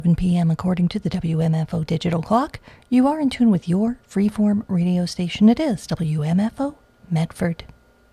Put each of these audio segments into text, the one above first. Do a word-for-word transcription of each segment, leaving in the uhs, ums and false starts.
seven p m according to the W M F O digital clock. You are in tune with your freeform radio station. It is W M F O Medford.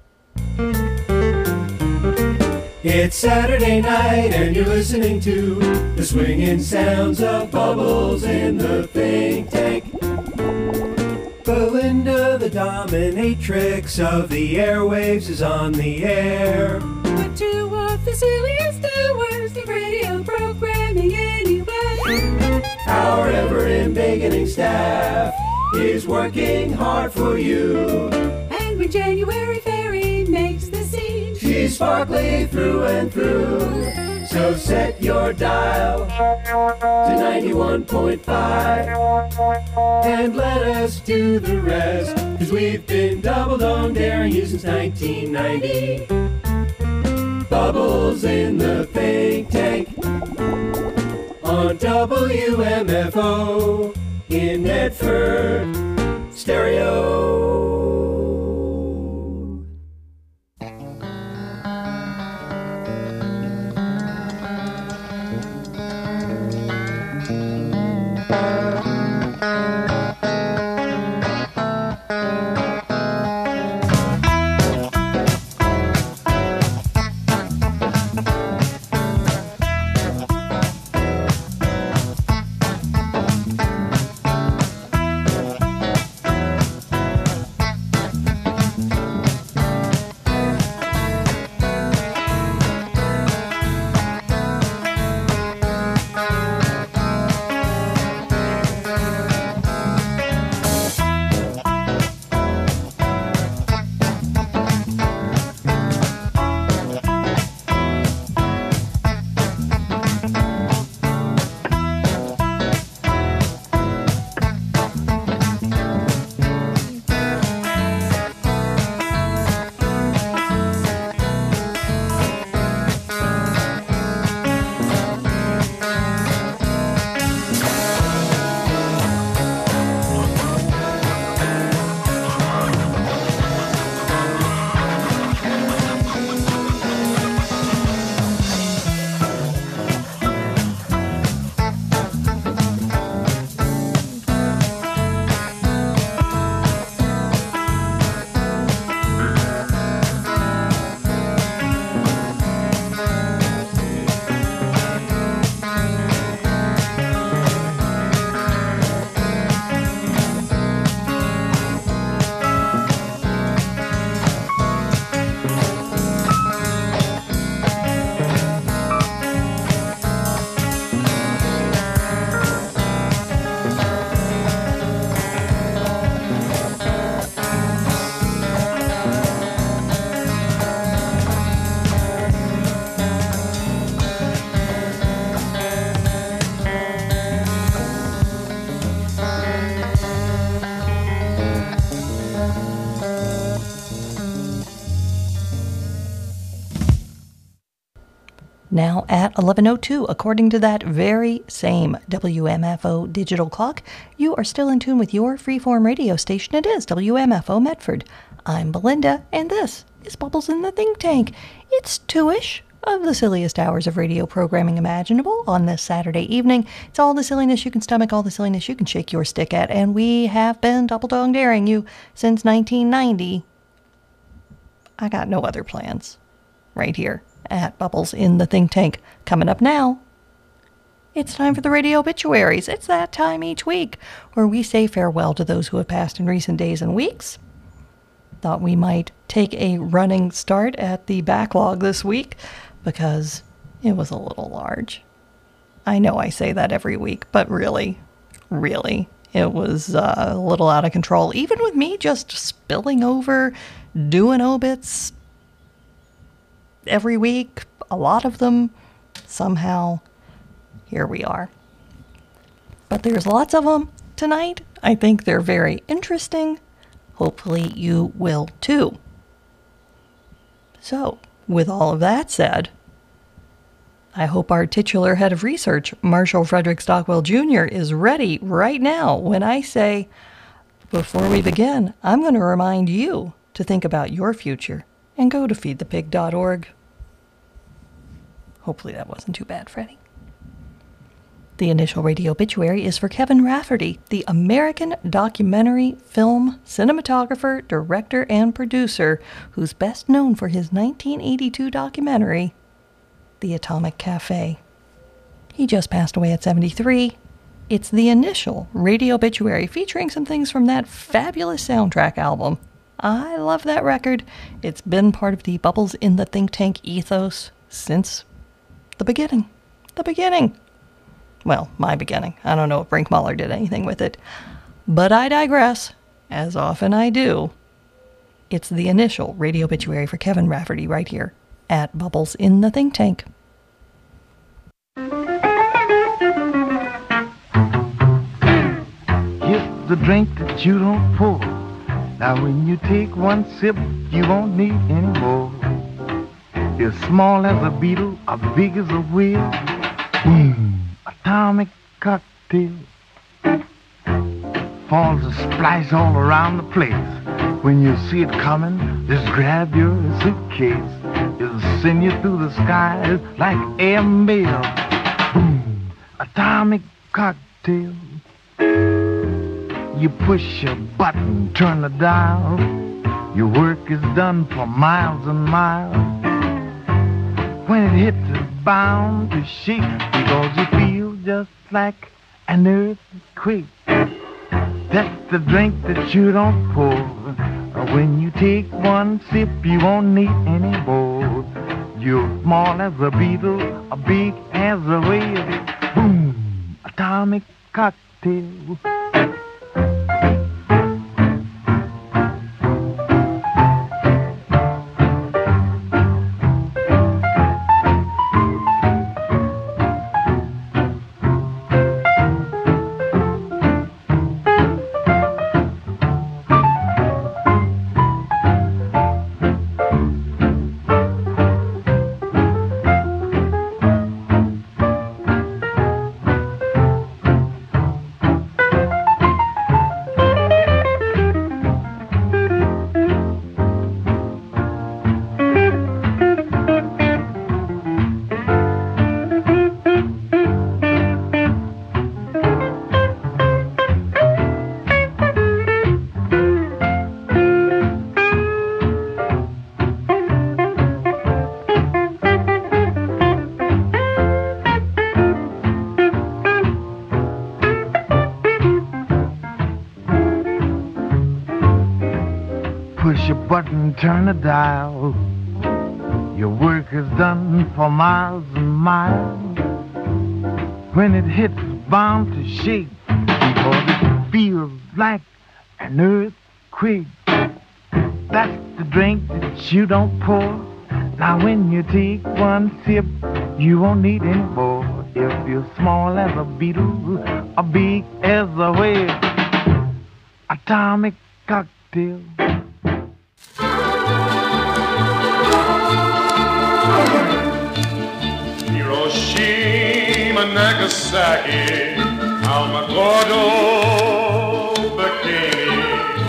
It's Saturday night and you're listening to the swinging sounds of Bubbles in the Think Tank. Belinda, the dominatrix of the airwaves, is on the air. But two of the silliest hours of radio programming anyway. Our ever-embiggening staff is working hard for you. And when January Fairy makes the scene, she's sparkly through and through. So set your dial to ninety-one point five and let us do the rest, 'cause we've been double dong daring you since nineteen ninety. Bubbles in the Think Tank on W M F O in Medford Stereo. Now at eleven oh two, according to that very same W M F O digital clock, you are still in tune with your freeform radio station. It is W M F O Medford. I'm Belinda, and this is Bubbles in the Think Tank. It's two-ish of the silliest hours of radio programming imaginable on this Saturday evening. It's all the silliness you can stomach, all the silliness you can shake your stick at, and we have been double-dong daring you since nineteen ninety. I got no other plans right here at Bubbles in the Think Tank. Coming up now, it's time for the radio obituaries. It's that time each week where we say farewell to those who have passed in recent days and weeks. Thought we might take a running start at the backlog this week because it was a little large. I know I say that every week, but really, really, it was uh, a little out of control. Even with me just spilling over, doing obits every week, a lot of them, somehow, here we are. But there's lots of them tonight. I think they're very interesting. Hopefully you will too. So, with all of that said, I hope our titular head of research, Marshall Frederick Stockwell Junior, is ready right now when I say, before we begin, I'm going to remind you to think about your future and go to feed the pig dot org. Hopefully that wasn't too bad, Freddie. The initial radio obituary is for Kevin Rafferty, the American documentary film cinematographer, director, and producer, who's best known for his nineteen eighty-two documentary, The Atomic Cafe. He just passed away at seventy-three. It's the initial radio obituary featuring some things from that fabulous soundtrack album. I love that record. It's been part of the Bubbles in the Think Tank ethos since the beginning. The beginning. Well, my beginning. I don't know if Brinkmuller did anything with it. But I digress, as often I do. It's the initial radio obituary for Kevin Rafferty right here at Bubbles in the Think Tank. It's the drink that you don't pour. Now when you take one sip, you won't need any more. It's small as a beetle, or big as a wheel. Mmm. Atomic cocktail falls a splash all around the place. When you see it coming, just grab your suitcase. It'll send you through the skies like airmail. Boom! Atomic cocktail. You push a button, turn the dial. Your work is done for miles and miles. When it hits, it's bound to shake because you feel just like an earthquake. That's the drink that you don't pour. When you take one sip, you won't need any more. You're small as a beetle, or big as a whale. Boom! Atomic cocktail. Turn the dial. Your work is done for miles and miles. When it hits, it's bound to shake because it feels like an earthquake. That's the drink that you don't pour. Now when you take one sip, you won't need any more. If you're small as a beetle or big as a whale. Atomic cocktail. Hiroshima, Nagasaki, Alamogordo, Bikini.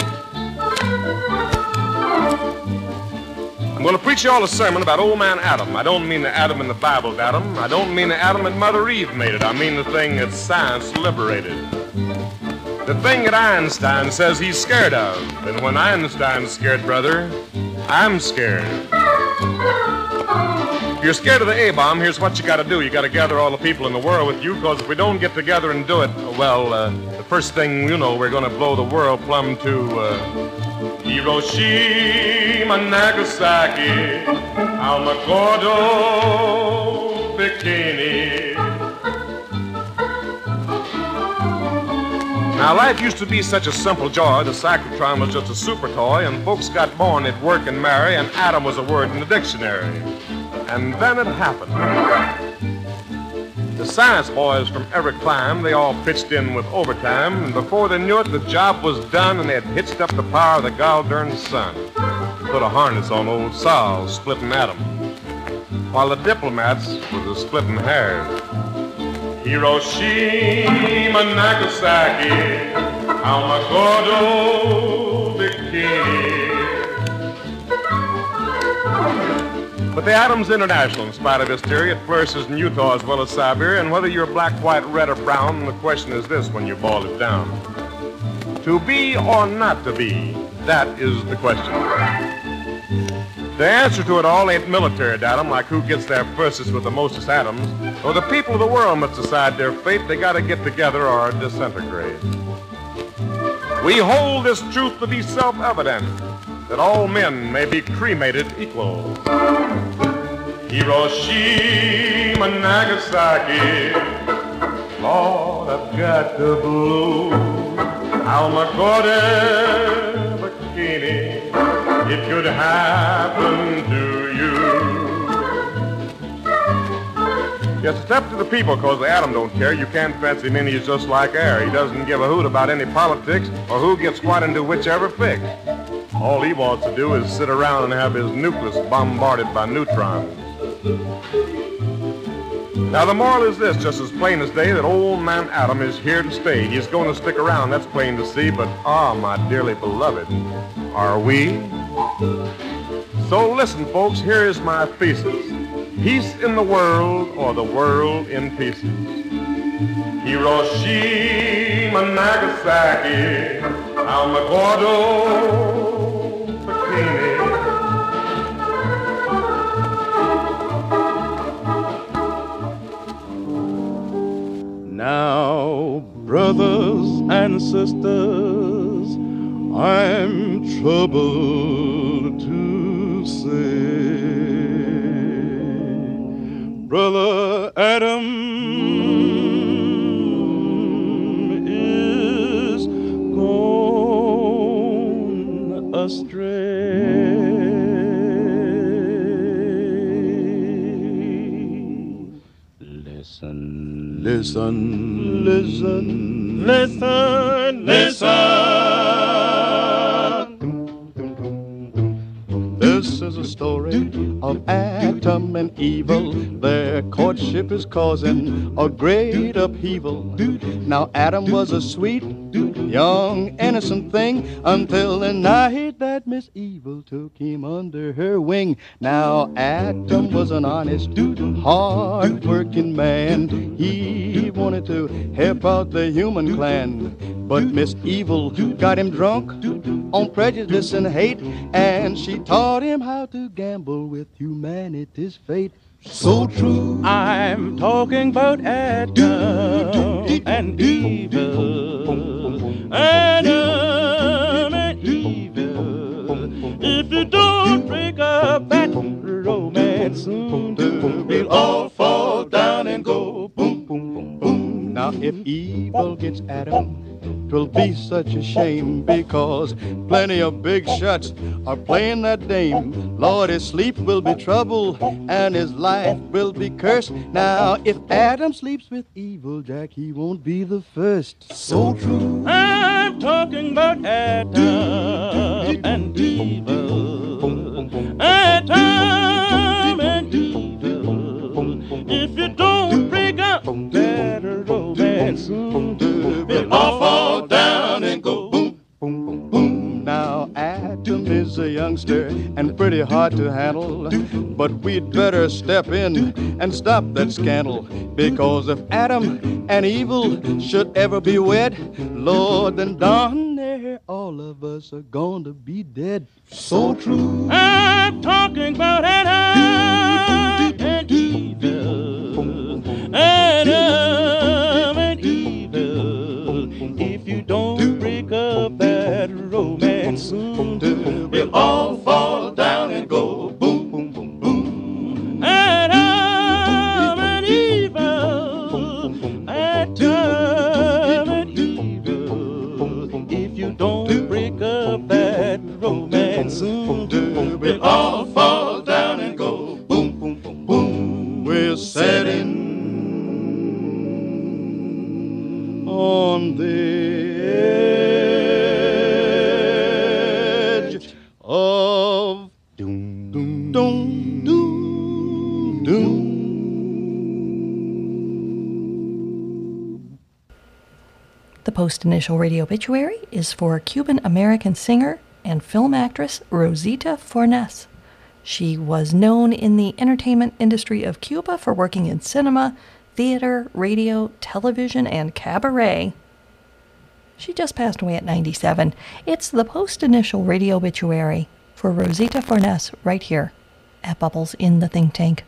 I'm going to preach you all a sermon about old man Adam. I don't mean the Adam in the Bible's Adam. I don't mean the Adam that Mother Eve made it. I mean the thing that science liberated. The thing that Einstein says he's scared of. And when Einstein's scared, brother, I'm scared. If you're scared of the A-bomb, here's what you got to do. You got to gather all the people in the world with you, because if we don't get together and do it, well, uh, the first thing you know, we're going to blow the world plumb to uh, Hiroshima, Nagasaki, Alamogordo, Bikini. Now, life used to be such a simple joy. The cyclotron was just a super toy, and folks got born at work and marry, and Adam was a word in the dictionary. And then it happened. The science boys from every clime, they all pitched in with overtime, and before they knew it, the job was done, and they had hitched up the power of the gol-darn sun. Put a harness on old Sol, splitting atom, while the diplomats was a splitting hairs. Hiroshima, Nagasaki, Alamogordo, Bikini. But the atom's international in spite of hysteria. It flourishes in Utah as well as Siberia. And whether you're black, white, red, or brown, the question is this when you boil it down. To be or not to be, that is the question. The answer to it all ain't military datum, like who gets there firstest with the mostest atoms. Or the people of the world must decide their fate. They gotta get together or disintegrate. We hold this truth to be self-evident, that all men may be cremated equal. Hiroshima, Nagasaki, Lord, I've got the blue. Almacote, Bikini, it could happen to you. Yes, it's up to the people, because the atom don't care. You can't fancy him in, he's just like air. He doesn't give a hoot about any politics or who gets what into whichever fix. All he wants to do is sit around and have his nucleus bombarded by neutrons. Now, the moral is this, just as plain as day, that old man Atom is here to stay. He's going to stick around, that's plain to see, but ah, my dearly beloved, are we? So listen, folks, here is my thesis. Peace in the world or the world in pieces. Hiroshima, Nagasaki, Alamogordo, Bikini. Now, brothers and sisters, I'm troubled to say, Brother Adam is gone astray. Listen, listen, listen, listen, listen. This is a story of Adam and evil. Their courtship is causing a great upheaval. Now Adam was a sweet, young, innocent thing until the night that Miss Evil took him under her wing. Now Adam was an honest, hard-working man. He wanted to help out the human clan. But Miss Evil got him drunk on prejudice and hate, and she taught him how to gamble with humanity's fate. So true. I'm talking about Adam and evil. Adam and evil. If you don't break up that romance, soon we'll all fall down and go boom, boom, boom, boom. Now if evil gets Adam, 'twill be such a shame, because plenty of big shots are playing that dame. Lord, his sleep will be trouble and his life will be cursed. Now, if Adam sleeps with evil, Jack, he won't be the first. So true. I'm talking about Adam and evil. Adam and evil. If you don't break up that romance, soon we'll all fall down and go boom, boom, boom, boom. Now Adam is a youngster and pretty hard to handle, but we'd better step in and stop that scandal, because if Adam and evil should ever be wed, Lord, then darn near all of us are going to be dead. So true. I'm talking about Adam and evil. Adam and evil. If you don't break up that romance, soon we'll all fall down and go boom, boom, boom, boom. Adam and evil. Adam and evil. If you don't break up that romance, soon we'll all fall down and go boom, boom, boom, boom. We're setting on the edge of doom, doom, doom, doom, doom. The post-initial radio obituary is for Cuban-American singer and film actress Rosita Fornes. She was known in the entertainment industry of Cuba for working in cinema, theater, radio, television, and cabaret. She just passed away at ninety-seven. It's the post-initial radio obituary for Rosita Fornes right here at Bubbles in the Think Tank.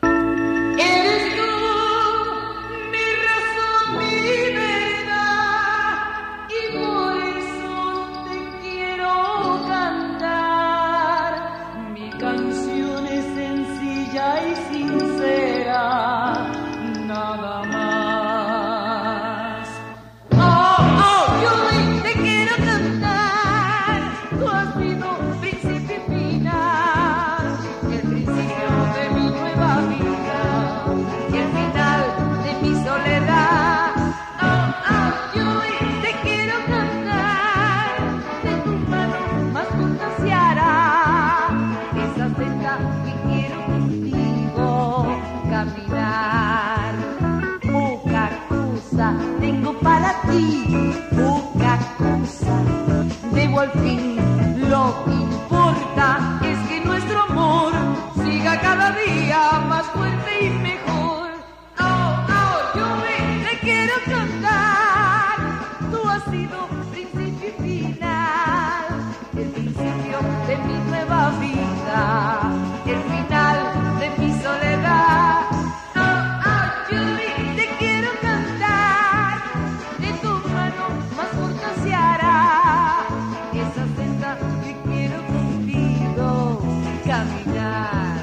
Poca cosa, debo al fin, lo que importa es que nuestro amor siga cada día más fuerte y mejor. Oh, oh, yo me te quiero cantar, tú has sido principio y final, el principio de mi nueva vida, el final de mi soledad. Oh, oh, Julie, te quiero cantar, de tu mano más corta se hará esa senda que quiero contigo caminar.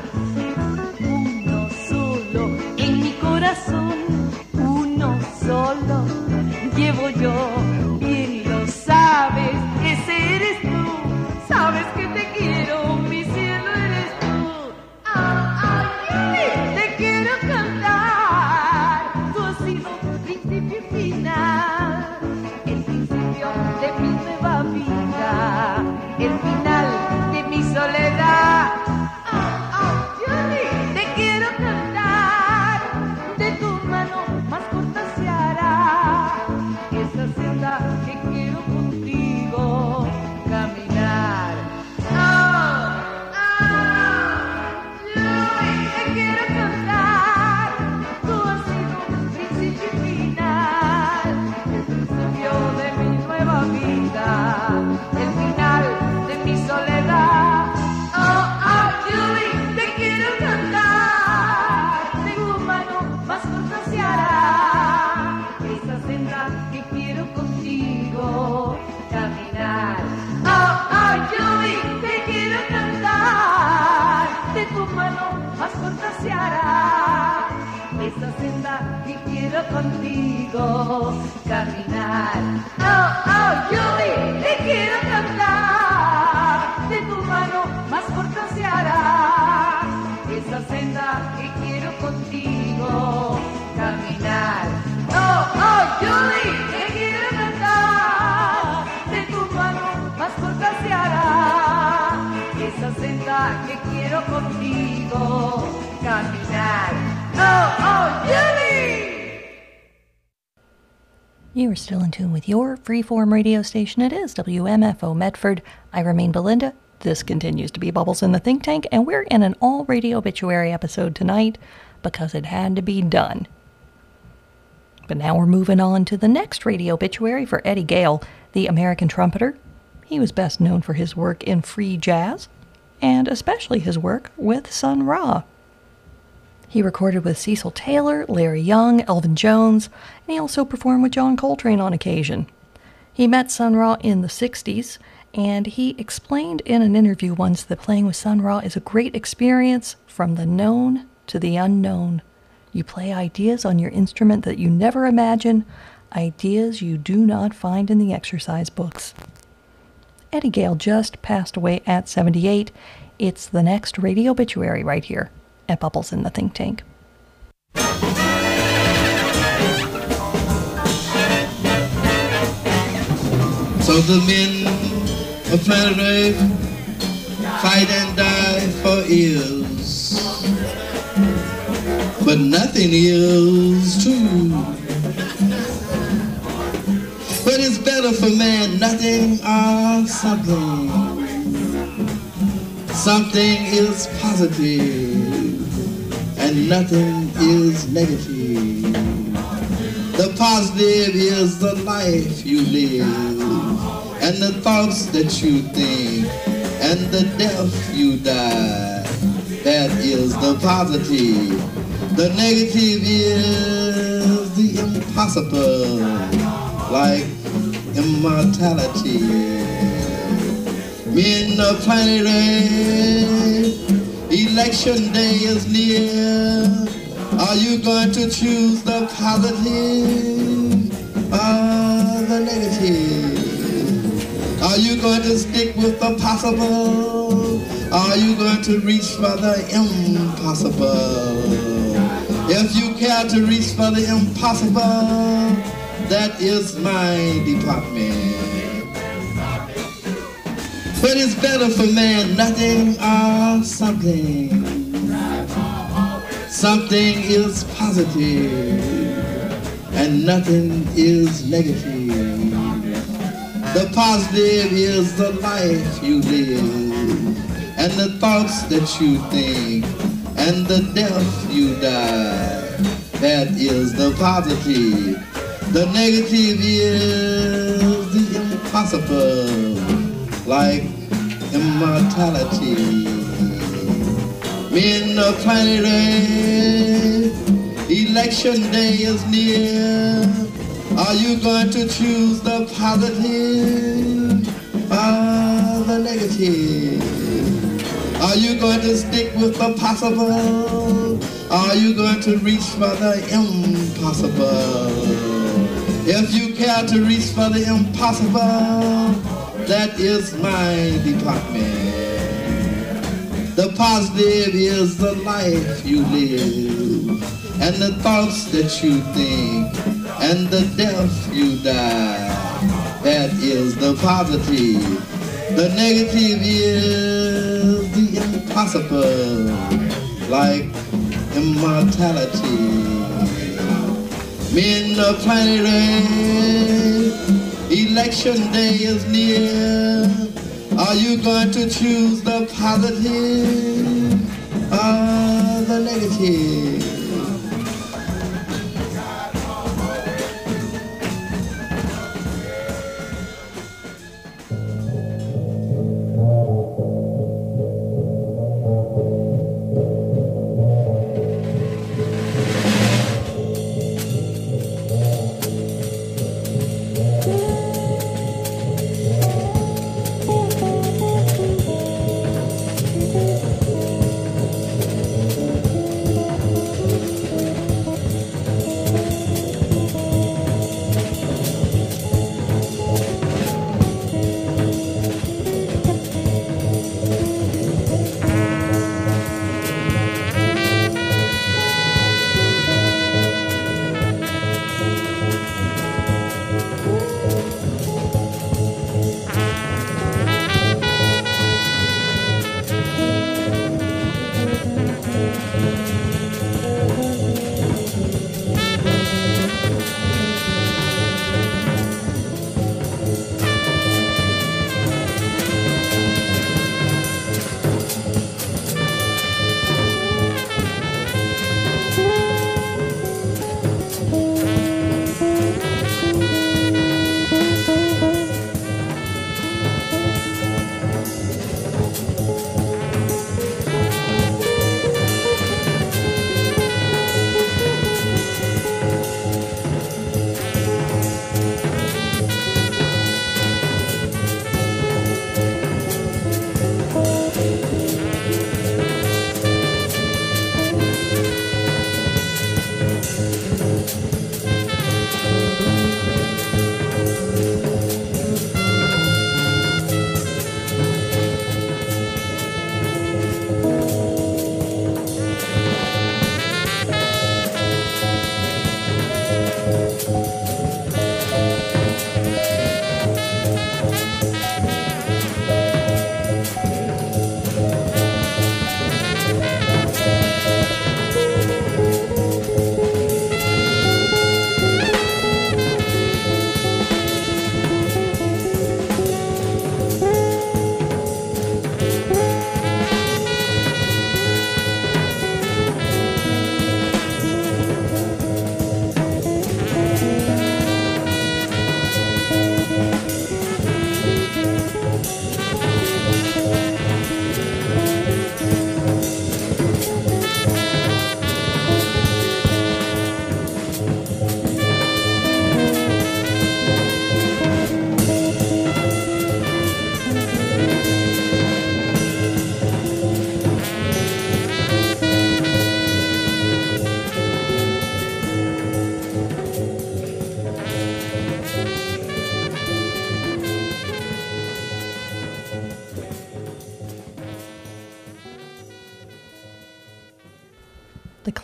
Uno solo en mi corazón, uno solo llevo yo, bien lo sabes, ese eres tú, sabes que te quiero, mi cielo eres tú. Ah, ah, te quiero cantar, tú has sido principio y final, el principio de mi nueva vida, el final de mi soledad. Ah, ah, Julie, te quiero cantar, de tu mano más corta se hará esa senda que quiero contigo caminar. Ah, ah, Julie, te quiero cantar, tú has sido principio y final, el principio de mi nueva vida, el final de mi soledad. Oh, oh, Julie, te quiero cantar, de tu mano más corta se hará esa senda que quiero contigo caminar. Oh, oh, Julie, te quiero cantar, de tu mano más corta se hará esa senda que quiero contigo caminar. Oh, oh, Julie, te quiero cantar, de tu mano más corta se hará esa senda que quiero contigo caminar. Oh, oh, Julie, te quiero cantar, de tu mano más corta se hará esa senda que quiero contigo caminar. Oh, oh, Julie! You are still in tune with your freeform radio station. It is W M F O Medford. I remain Belinda. This continues to be Bubbles in the Think Tank, and we're in an all-radio obituary episode tonight because it had to be done. But now we're moving on to the next radio obituary for Eddie Gale, the American trumpeter. He was best known for his work in free jazz, and especially his work with Sun Ra. He recorded with Cecil Taylor, Larry Young, Elvin Jones, and he also performed with John Coltrane on occasion. He met Sun Ra in the sixties, and he explained in an interview once that playing with Sun Ra is a great experience from the known to the unknown. You play ideas on your instrument that you never imagine, ideas you do not find in the exercise books. Eddie Gale just passed away at seventy-eight. It's the next radio obituary right here at Bubbles in the Think Tank. So the men of Frederick fight and die for years, but nothing is true. But it's better for man nothing or something. Something is positive and nothing is negative. The positive is the life you live and the thoughts that you think and the death you die. That is the positive. The negative is the impossible, like immortality. Men of planet Earth, election day is near. Are you going to choose the positive or the negative? Are you going to stick with the possible? Are you going to reach for the impossible? If you care to reach for the impossible, that is my department. But it's better for man nothing or something. Something is positive and nothing is negative. The positive is the life you live and the thoughts that you think and the death you die. That is the positive. The negative is the impossible, like immortality. Men of planet Earth, election day is near. Are you going to choose the positive or the negative? Are you going to stick with the possible? Are you going to reach for the impossible? If you care to reach for the impossible, that is my department. The positive is the life you live and the thoughts that you think and the death you die. That is the positive. The negative is the impossible, like immortality. Men of planet Earth, election day is near. Are you going to choose the positive or the negative?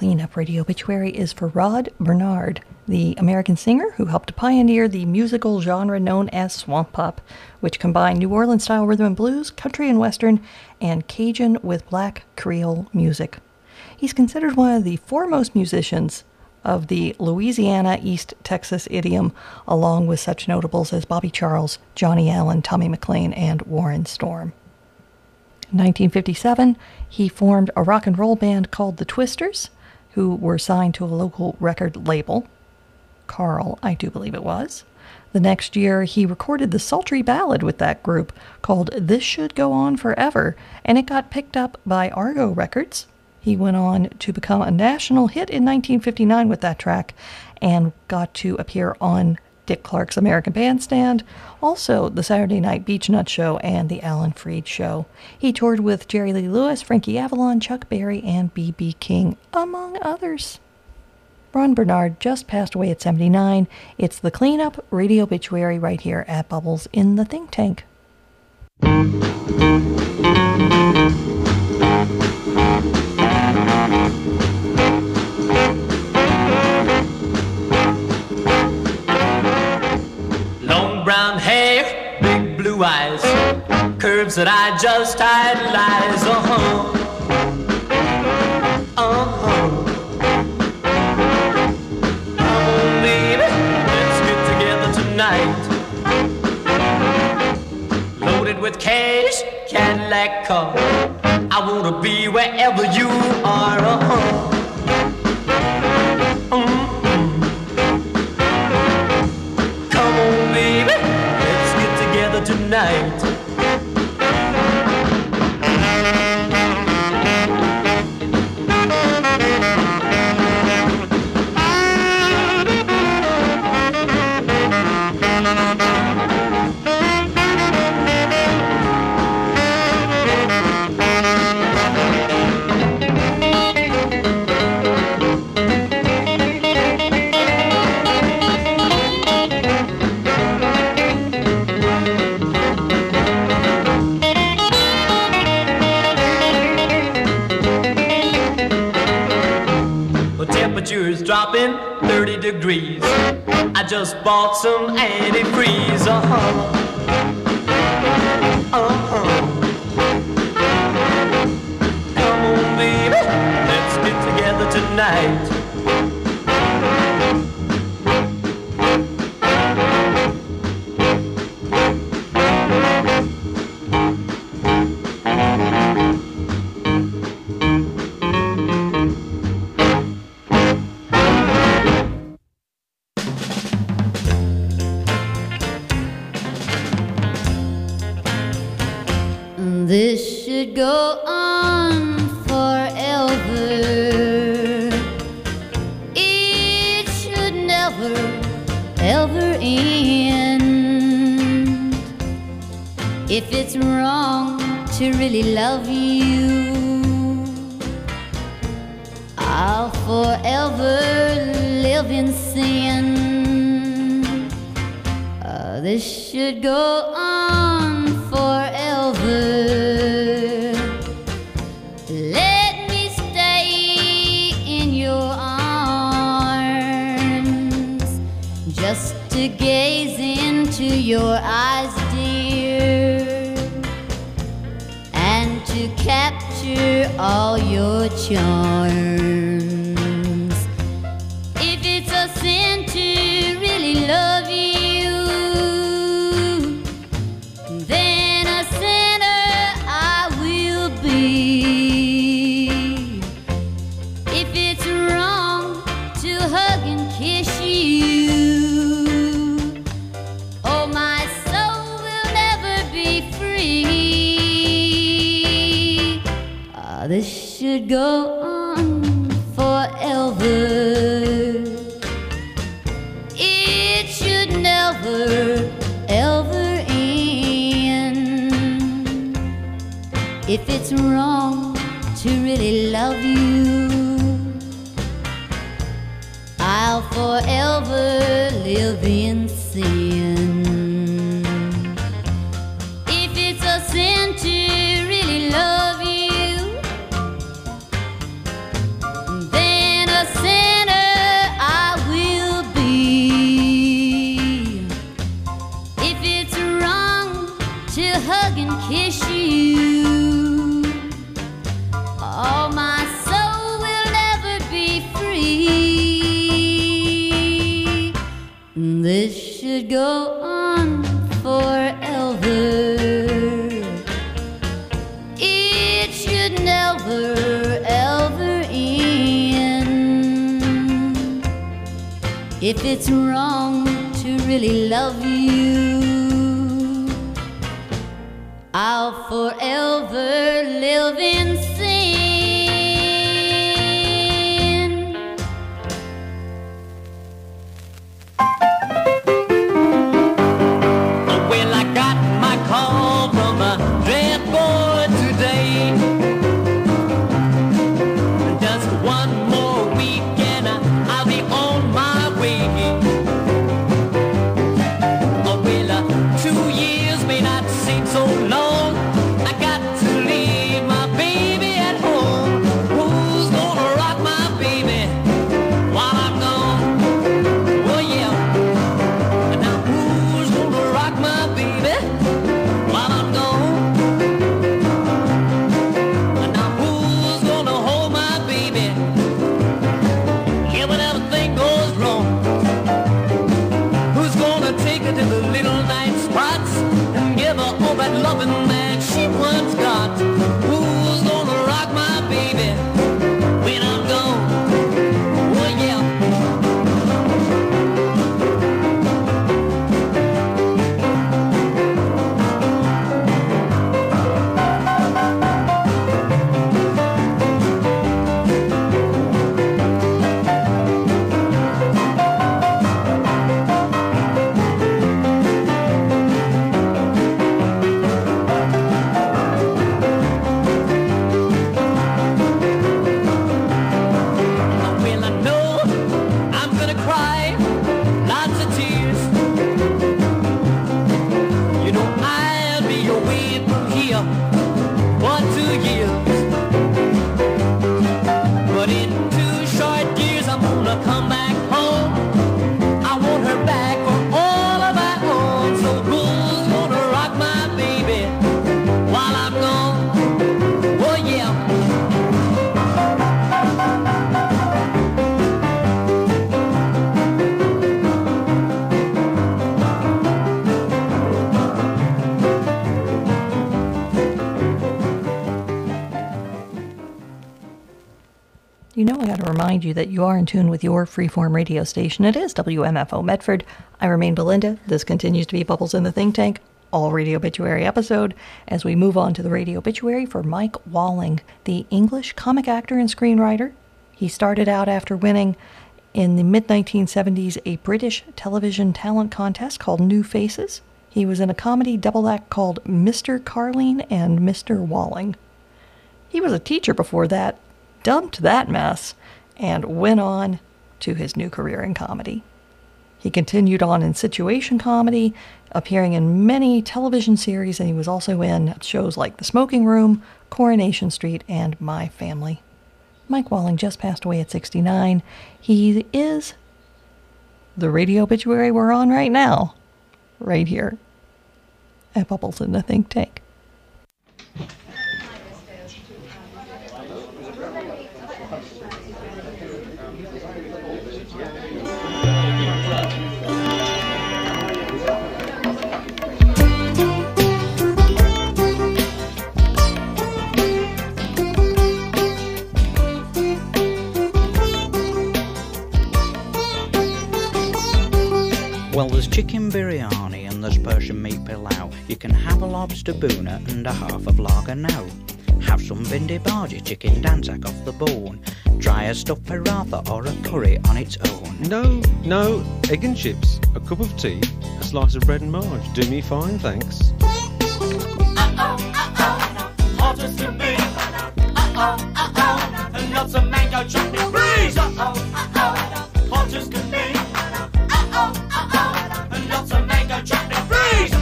cleanup radio obituary is for Rod Bernard, the American singer who helped pioneer the musical genre known as swamp pop, which combined New Orleans-style rhythm and blues, country and western, and Cajun with black Creole music. He's considered one of the foremost musicians of the Louisiana East Texas idiom, along with such notables as Bobby Charles, Johnny Allen, Tommy McLean, and Warren Storm. In nineteen fifty-seven, he formed a rock and roll band called the Twisters, who were signed to a local record label. Carl, I do believe it was. The next year, he recorded the sultry ballad with that group called This Should Go On Forever, and it got picked up by Argo Records. He went on to become a national hit in nineteen fifty-nine with that track and got to appear on Dick Clark's American Bandstand, also the Saturday Night Beach Nut Show, and the Alan Freed Show. He toured with Jerry Lee Lewis, Frankie Avalon, Chuck Berry, and B B King, among others. Ron Bernard just passed away at seventy-nine. It's the Cleanup Radio Obituary right here at Bubbles in the Think Tank. Brown hair, big blue eyes, curves that I just idolize. Uh-huh, uh-huh. Come on, baby, let's get together tonight. Loaded with cash, Cadillac car, I wanna be wherever you are. Uh-huh. Tonight. Dropping thirty degrees. I just bought some antifreeze. Uh-huh, uh-huh. Come on, baby, let's get together tonight. This should go on forever. It should never, ever end. If it's wrong to really love you, I'll forever live in sin. Uh, this should go on forever. Let me stay in your arms, just to gaze into your eyes, dear, and to capture all your charms. If it's a sin to really love you, this should go on forever. It should never, ever end. If it's wrong to really love you, I'll forever live in sin. If it's a sin to really love you, then hug and kiss you. Oh, my soul will never be free. This should go on forever. It should never, ever end. If it's wrong to really love you, I'll forever live in sin. Well, I got my call from a dread boy today. Just one more week and I'll be on my way. Oh, well, uh, two years may not seem so long. I got to leave my baby at home. Who's gonna rock my baby while I'm gone? Oh, yeah. Now who's gonna rock my baby while I'm gone? Now who's gonna hold my baby? Yeah, when everything goes wrong. Who's gonna take her to the little night spots and give her all that loving that she once got? Who's gonna rock my baby when I'm gone? Oh, yeah. Well, I know I'm gonna cry lots of tears. You know I'll be away from here for two years. But in two short years I'm gonna come back home. I want her back for all of my own. So who's gonna rock my baby while I'm gone? Oh, yeah. You know, I got to remind you that you are in tune with your freeform radio station. It is W M F O Medford. I remain Belinda. This continues to be Bubbles in the Think Tank, all radio obituary episode, as we move on to the radio obituary for Mike Walling, the English comic actor and screenwriter. He started out after winning in the mid nineteen seventies a British television talent contest called New Faces. He was in a comedy double act called Mister Carline and Mister Walling. He was a teacher before that, dumped that mess, and went on to his new career in comedy. He continued on in situation comedy, appearing in many television series, and he was also in shows like The Smoking Room, Coronation Street, and My Family. Mike Walling just passed away at sixty-nine. He is the radio obituary we're on right now, right here at Bubbles in the Think Tank. Well, there's chicken biryani and there's Persian meat pilau. You can have a lobster boona and a half of lager now. Have some bindi bhaji, chicken danzak off the bone. Try a stuffed paratha or a curry on its own. No, no, egg and chips, a cup of tea, a slice of bread and marge. Do me fine, thanks. Uh-oh, uh-oh, hot as can be. Uh-oh, uh-oh, and lots of mango chutney. Freeze! Uh-oh, uh-oh, hot as can be. Uh-oh, uh-oh, and lots of mango chutney. Freeze!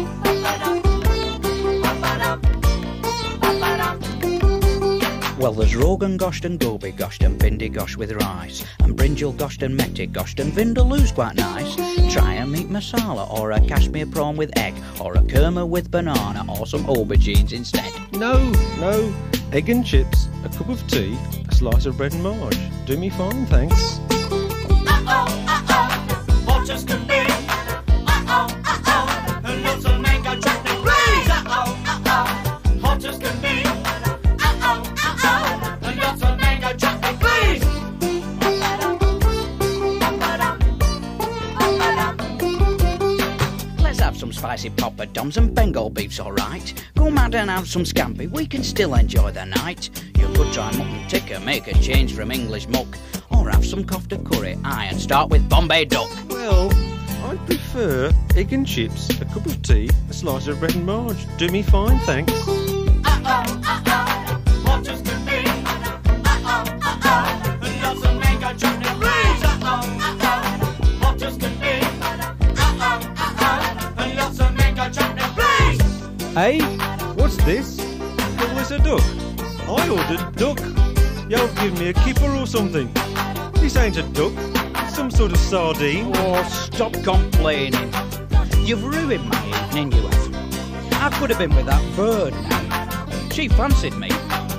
Well, there's Drogan goshed and goby goshed and bindi goshed with rice, and brinjal goshed and meti goshed and vindaloo's quite nice. Try a meat masala or a cashmere prawn with egg, or a kurma with banana, or some aubergines instead. No, no. Egg and chips, a cup of tea, a slice of bread and marge. Do me fine, thanks. Uh-oh, uh-oh, hot as can be. Uh-oh, uh-oh, and lots of mango chutney, please. Uh-oh, uh-oh, hot as can be. Uh-oh, uh-oh, and lots of mango chutney, please. Let's have some spicy poppadoms and Bengal beef's alright. Go mad and have some scampi, we can still enjoy the night. You could try mutton tikka, make a change from English muck, or have some kofta curry, aye, and start with Bombay duck. Well, I'd prefer egg and chips, a cup of tea, a slice of bread and marge. Do me fine, thanks. Uh-oh, uh-oh, hot as can be. Uh-oh, uh-oh, and lots of mango chutney, please. Uh-oh, uh-oh, hot as can be. Uh-oh, uh-oh, and lots of mango chutney, please. Hey, what's this? Call this a duck? I ordered duck. You'll give me a kipper or something. This ain't a duck. It's some sort of sardine. Oh, stop complaining. You've ruined my evening, you have. I could have been with that bird now. She fancied me.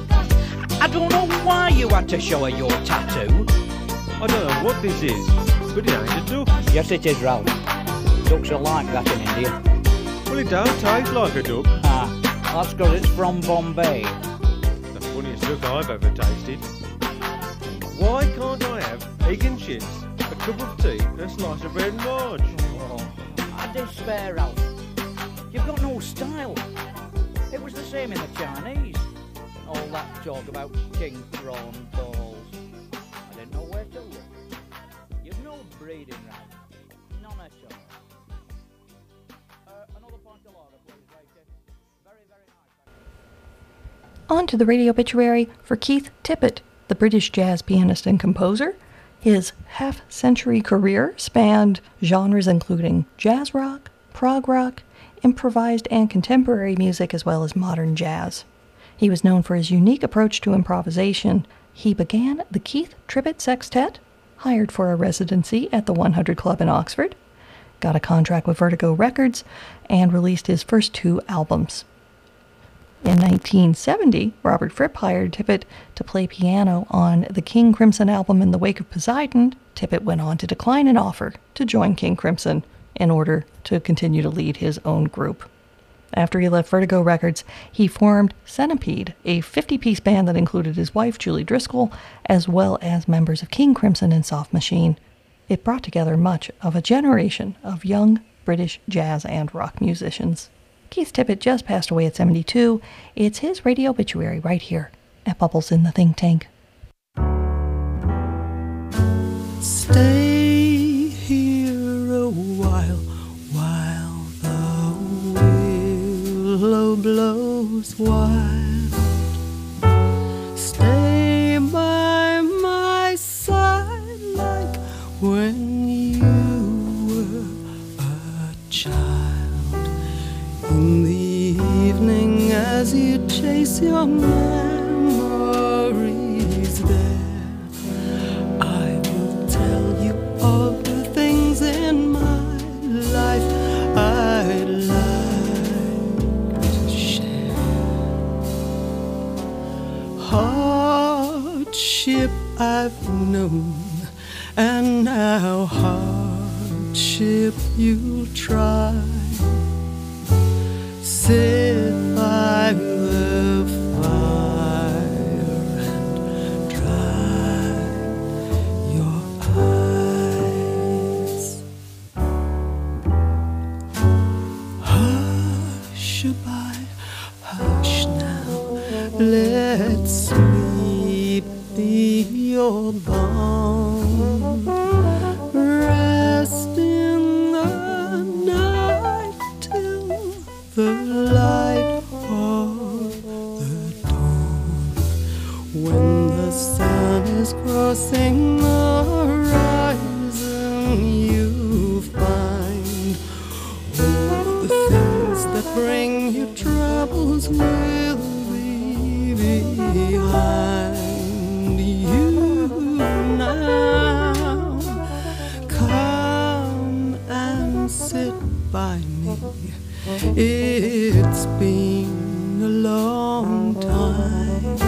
I don't know why you had to show her your tattoo. I don't know what this is, but it ain't a duck. Yes, it is, Ralph. Ducks are like that in India. Well, it don't taste like a duck. Ah, that's because it's from Bombay. The funniest duck I've ever tasted. Why can't I have egg and chips, a cup of tea, and a slice of bread and marge? Oh, I despair, Ralph. You've got no style. It was the same in the Chinese. All that talk about king prawn balls. I didn't know where to look. You've no breeding, Ralph. None at all. Uh, another point of order, please, later. Very, very nice. On to the radio obituary for Keith Tippett, the British jazz pianist and composer. His half-century career spanned genres including jazz rock, prog rock, improvised and contemporary music, as well as modern jazz. He was known for his unique approach to improvisation. He began the Keith Tippett Sextet, hired for a residency at the one hundred Club in Oxford, got a contract with Vertigo Records, and released his first two albums. In nineteen seventy, Robert Fripp hired Tippett to play piano on the King Crimson album In the Wake of Poseidon. Tippett went on to decline an offer to join King Crimson in order to continue to lead his own group. After he left Vertigo Records, he formed Centipede, a fifty-piece band that included his wife, Julie Driscoll, as well as members of King Crimson and Soft Machine. It brought together much of a generation of young British jazz and rock musicians. Keith Tippett just passed away at seventy-two. It's his radio obituary right here at Bubbles in the Think Tank. Stay here a while, while the willow blows wild. Stay by my side like when you were a child. In the evening as you chase your memories there, I will tell you all the things in my life I'd like to share. Hardship I've known, and now hardship you'll try. Sit by the fire and dry your eyes. Hush-a-bye, hush now, let sleep be your balm. Rest in the night till the light of the dawn. When the sun is crossing the horizon, you find all the things that bring you troubles will be behind. by me. It's been a long time.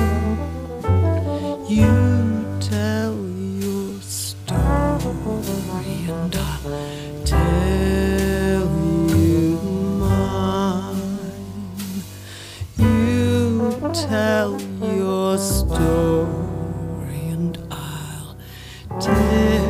You tell your story and I'll tell you mine. You tell your story and I'll tell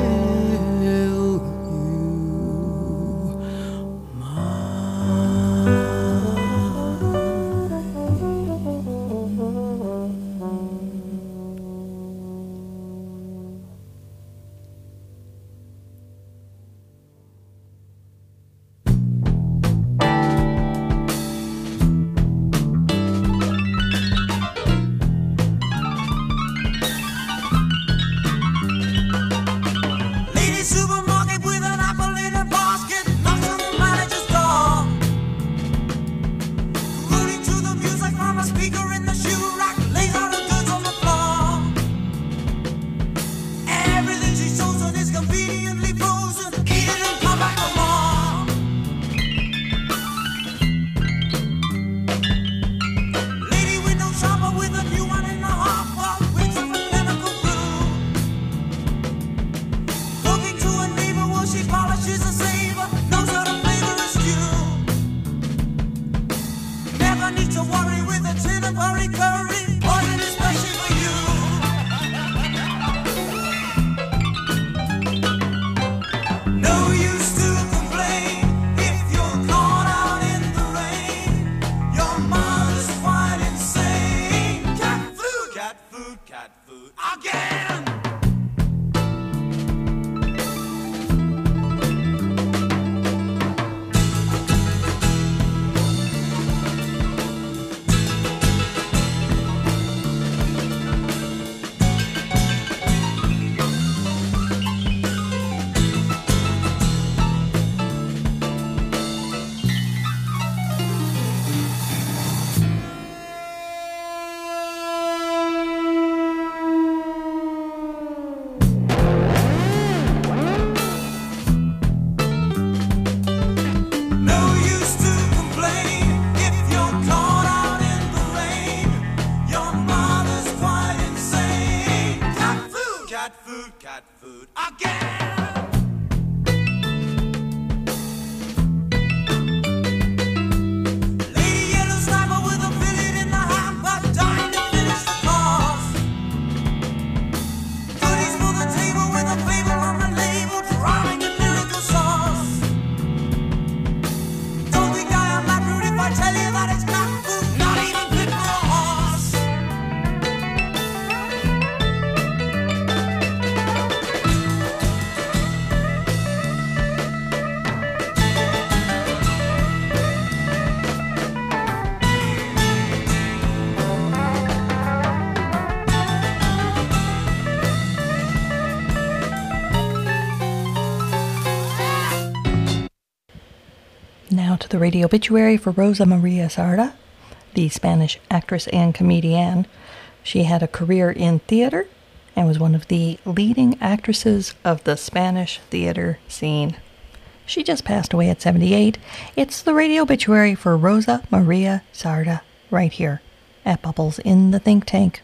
Now to the radio obituary for Rosa Maria Sarda, the Spanish actress and comedian. She had a career in theater and was one of the leading actresses of the Spanish theater scene. She just passed away at seventy-eight. It's the radio obituary for Rosa Maria Sarda, right here at Bubbles in the Think Tank.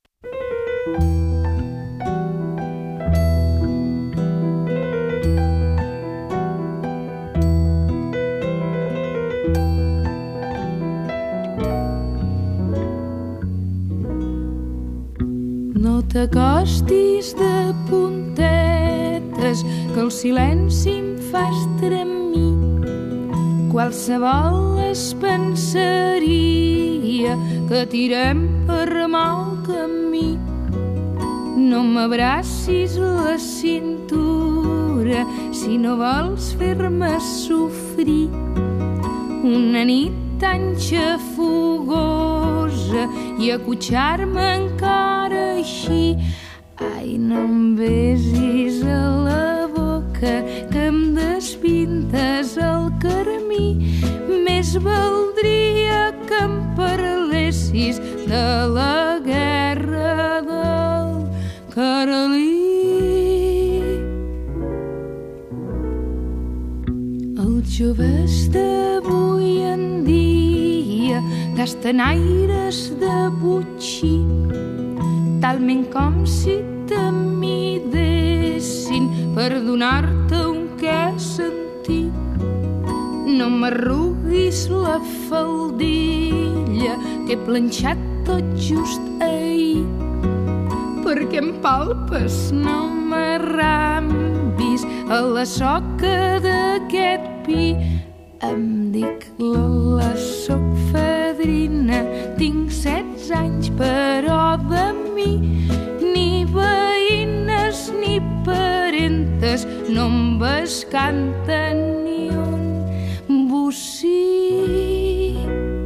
No t'acostis de puntetes, que el silenci em fa estremir. Qualsevol es pensaria que tirem per mal camí. No m'abracis la cintura si no vols fer-me sofrir. Una nit tan xafugosa i acotxar-me encara així. Ai, no em besis a la boca, que em despintes el carmí. Més valdria que em parlessis de la guerra del Carlí. El jove joves d'avui en dia gasten aires de butxí, talment com si t'amidessin per donar-te un què sentir. No m'arruguis la faldilla que he planxat tot just ahir, perquè em palpes, no m'arrambis a la soca d'aquest pi. Em dic Lola, soc fadrina, tinc setze anys, però de mi ni veïnes ni parentes no em bescanta ni un bocí.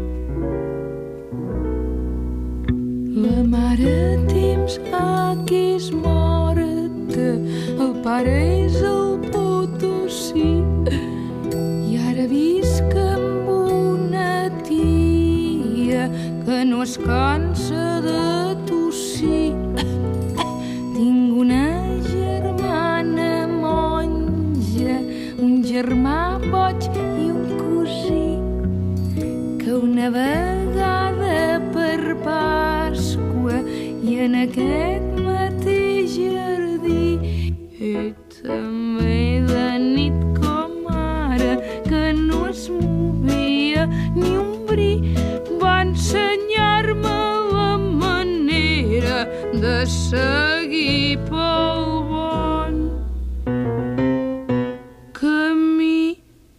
La mare temps aquí és morta, el pare és el Potosí, i ara visc amb una tia que no es cansa de tossir. Tinc una germana monja, un germà boig i un cosí, que una vegada per Pasqua i en aquest mateix jardí, i també de nit com ara, que no es movia ni un bri, va ensenyar-me la manera de seguir pel bon camí.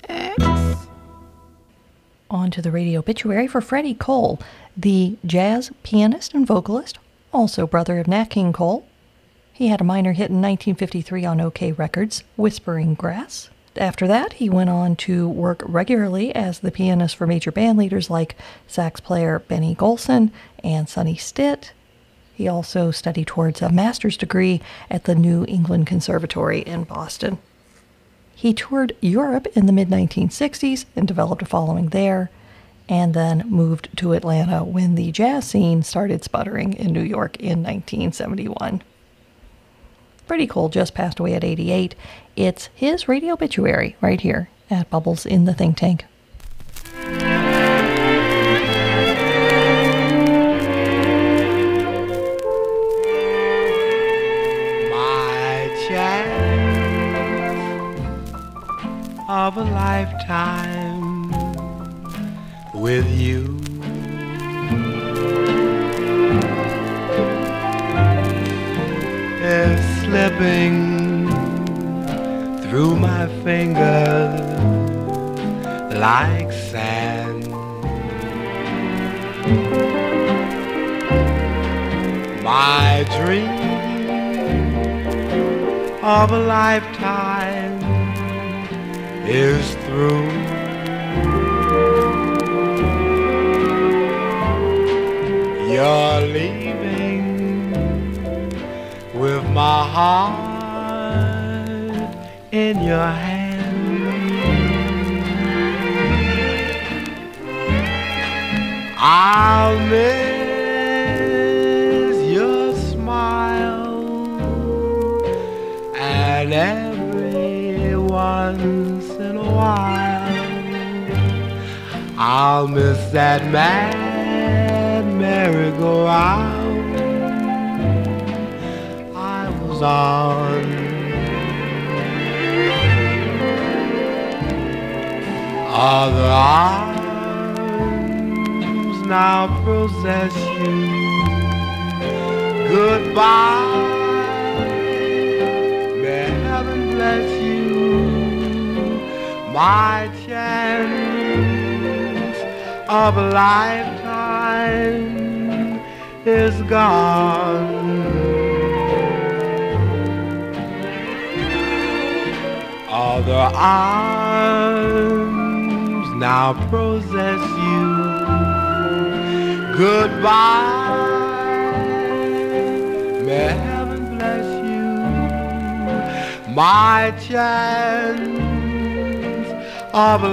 On to the radio obituary for Freddie Cole, the jazz pianist and vocalist, also brother of Nat King Cole. He had a minor hit in nineteen fifty-three on OK Records, Whispering Grass. After that, he went on to work regularly as the pianist for major band leaders like sax player Benny Golson and Sonny Stitt. He also studied towards a master's degree at the New England Conservatory in Boston. He toured Europe in the mid nineteen sixties and developed a following there, and then moved to Atlanta when the jazz scene started sputtering in New York in nineteen seventy-one. Freddie Cole just passed away at eighty-eight. It's his radio obituary right here at Bubbles in the Think Tank. My chance of a lifetime with you, is slipping through my fingers like sand. My dream of a lifetime is through. You're leaving with my heart in your hand. I'll miss your smile, and every once in a while I'll miss that mad merry-go-round I was on. Other arms now possess you. Goodbye, may heaven bless you. My chance of a lifetime is gone. Other arms now possess you. Goodbye, may heaven bless you. My chance of a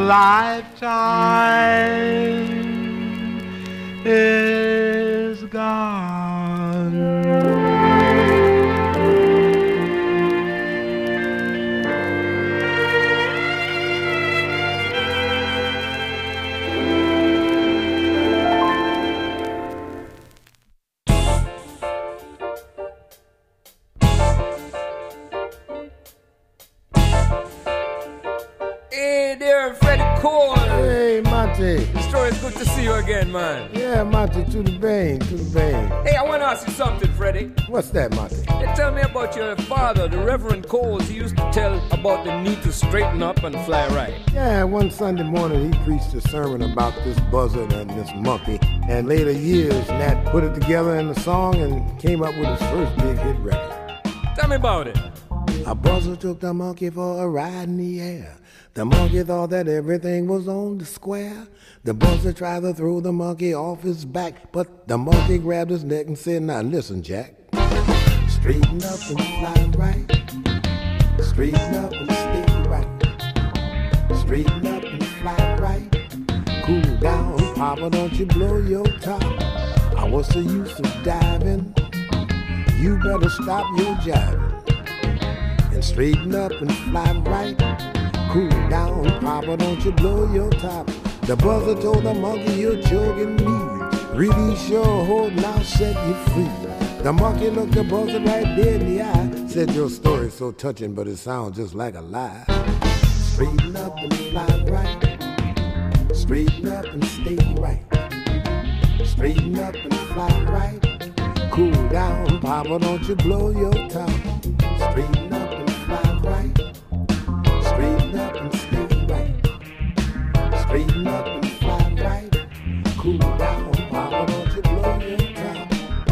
lifetime is gone. Monty. Story, it's good to see you again, man. Yeah, Monty, to the vein, to the vein. Hey, I want to ask you something, Freddie. What's that, Monty? Hey, tell me about your father, the Reverend Coles. He used to tell about the need to straighten up and fly right. Yeah, one Sunday morning he preached a sermon about this buzzard and this monkey. And later years, Nat put it together in a song and came up with his first big hit record. Tell me about it. A buzzard took the monkey for a ride in the air. The monkey thought that everything was on the square. The buzzard tried to throw the monkey off his back, but the monkey grabbed his neck and said, now listen, Jack. Straighten up and fly right. Straighten up and stay right. Straighten up and fly right. Cool down, Papa, don't you blow your top. I what's the use of diving? You better stop your jiving. And straighten up and fly right. Cool down, Papa, don't you blow your top. The buzzard told the monkey, you're choking me. Release your hold, now set you free. The monkey looked the buzzard right dead in the eye. Said your story's so touching, but it sounds just like a lie. Straighten up and fly right. Straighten up and stay right. Straighten up and fly right. Cool down, Papa, don't you blow your top. Straighten up and fly right. Straighten up and stay right. Straighten up and fly right. Cool down, Papa, don't you blow your top.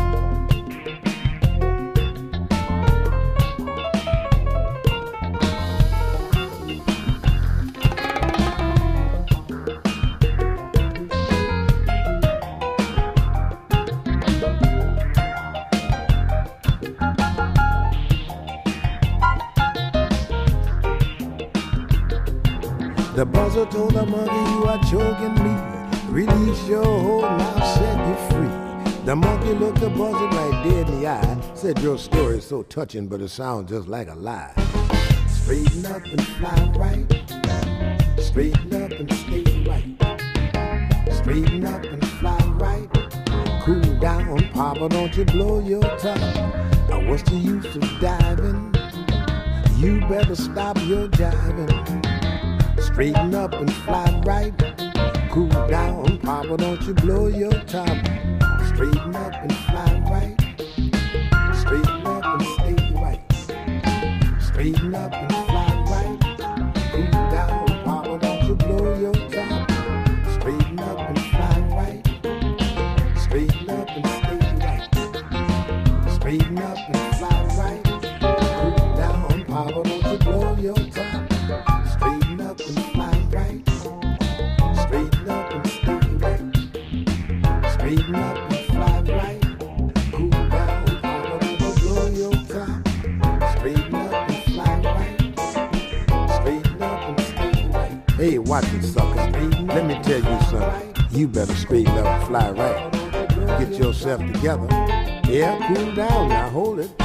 The buzzard told the monkey, you are choking me. Release your hold, now set you free. The monkey looked the buzzard right dead in the eye. Said your story's so touching, but it sounds just like a lie. Straighten up and fly right. Straighten up and stay right. Straighten up and fly right. Cool down, Papa, don't you blow your top. Now what's the use of diving? You better stop your jiving. Straighten up and fly right. Cool down, Papa, don't you blow your top. Straighten up and fly right. Straighten up and stay right. Straighten up and fly right. Cool down, Papa, don't you blow your top. Straighten up and fly right. Straighten up and stay right. Straighten up and fly right. Cool down, Papa, don't you blow your top. Straighten up and fly right. Straighten up and stay right. Straighten up and fly right. Cool down, Papa, don't you blow your top. Straighten up and fly right. Straighten up and stay right. Hey, watch it, sucker. Let me tell you something. You better straighten up and fly right. Get yourself together. Yeah, cool down now. Hold it.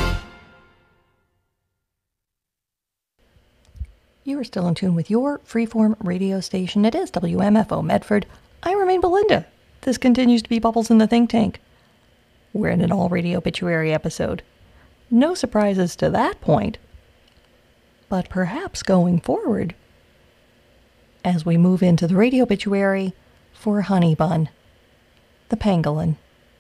You are still in tune with your freeform radio station. It is W M F O Medford. I remain Belinda. This continues to be Bubbles in the Think Tank. We're in an all-radio obituary episode. No surprises to that point. But perhaps going forward, as we move into the radio obituary for Honey Bun, the pangolin.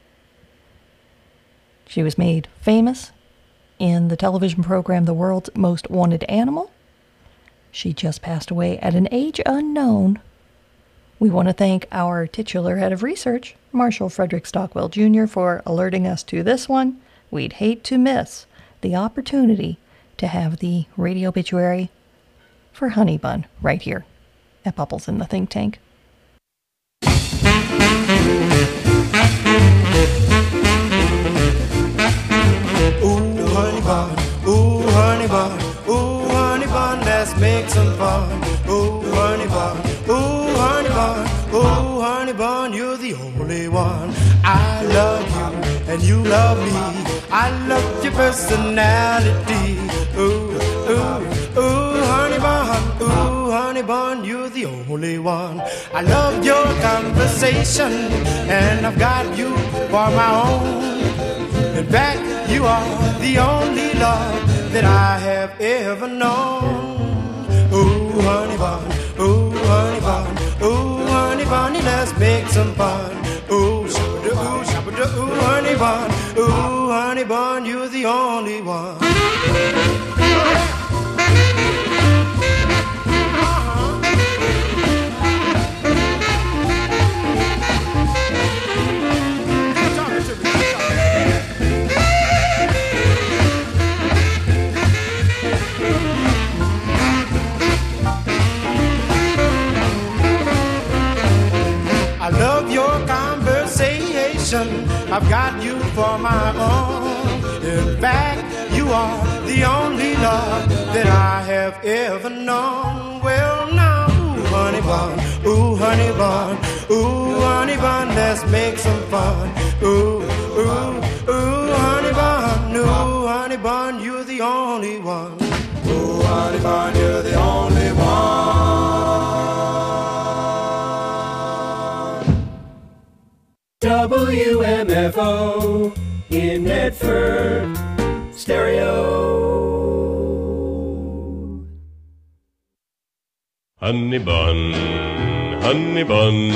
She was made famous in the television program The World's Most Wanted Animal. She just passed away at an age unknown. We want to thank our titular head of research, Marshall Frederick Stockwell Junior, for alerting us to this one. We'd hate to miss the opportunity to have the radio obituary for Honey Bun right here at Bubbles in the Think Tank. Ooh, honey bun, ooh, honey bun, ooh, honey bun, let's make some fun. Ooh, honey bun, ooh, honey bun, ooh, honey bun, you're the only one. I love you and you love me. I love your personality. Ooh, ooh, ooh, honey bun, ooh, honey bun, you're the only one. I love your conversation and I've got you for my own. In fact, you are the only love that I have ever known. Ooh, honey bun, ooh, honey bun, ooh, honey the only one. I love your conversation. I've got you for my own. In fact, you are the only love that I have ever known. Well, now, ooh, honey bun, ooh, honey bun, ooh, honey bun, let's make some fun. Ooh, ooh, ooh, honey bun, ooh, honey bun, you're the only one. Ooh, honey bun, you're the only one. W M F O in Medford Stereo. Honey bun, honey bun.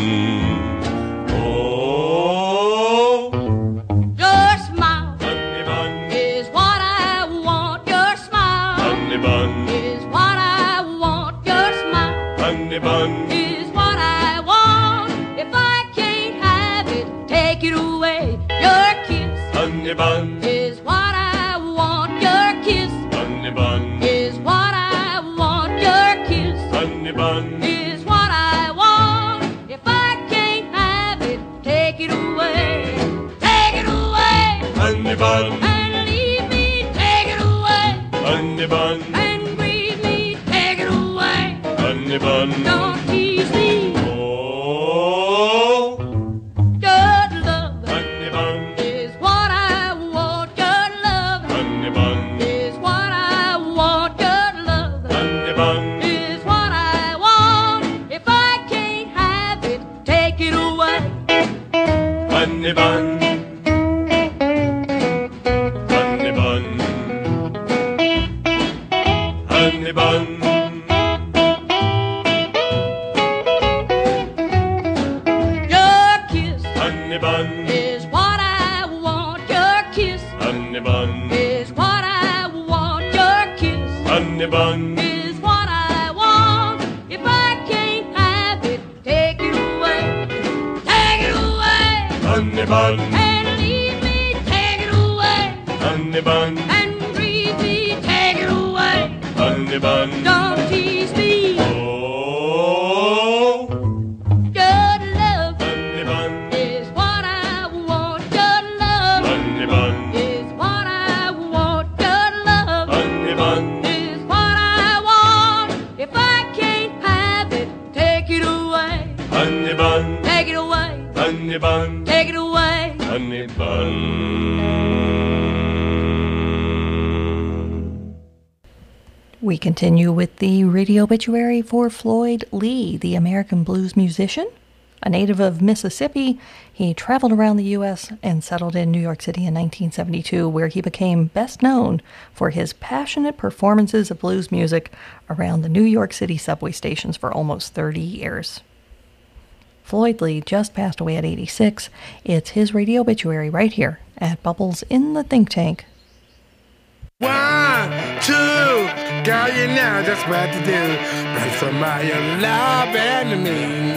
Oh, Your smile honey bun, is what I want. Your smile honey bun, is what I want. Your smile honey bun. is what I want. If I can't have it, take it away. Your kiss Honey bun, is what I want. Your kiss honey bun, is what I want. Your kiss honey bun, is what I want. If I can't have it, take it away. Take it away. honey bun, And leave me. Take it away. honey bun, And grieve me. Take it away. honey bun. Don't tease me. Oh, Good love honey bun, is what I want. Good love honey bun, is what I want. Good love honey bun, is what I want. If I can't have it, take it away. honey bun, honey bun, honey bun. Your kiss Honey bun, is what I want. Your kiss honey bun, is what I want. Your kiss honey bun, is what I want. If I can't have it, take it away. Take it away. honey bun, And leave me. Take it away. honey bun, And grieve me. Take it away. honey bun. Don't tease me. Oh, Good love honey bun, is what I want. Good love honey bun, is what I want. Good love honey bun, is what I want. If I can't have it, take it away. honey bun, Take it away. honey bun, Take it away. honey bun. We continue with the radio obituary for Floyd Lee, the American blues musician. A native of Mississippi, he traveled around the U S and settled in New York City in nineteen seventy-two, where he became best known for his passionate performances of blues music around the New York City subway stations for almost thirty years. Floyd Lee just passed away at eighty-six. It's his radio obituary right here at Bubbles in the Think Tank. One, two, girl, you know just what to do. Run for my love and me.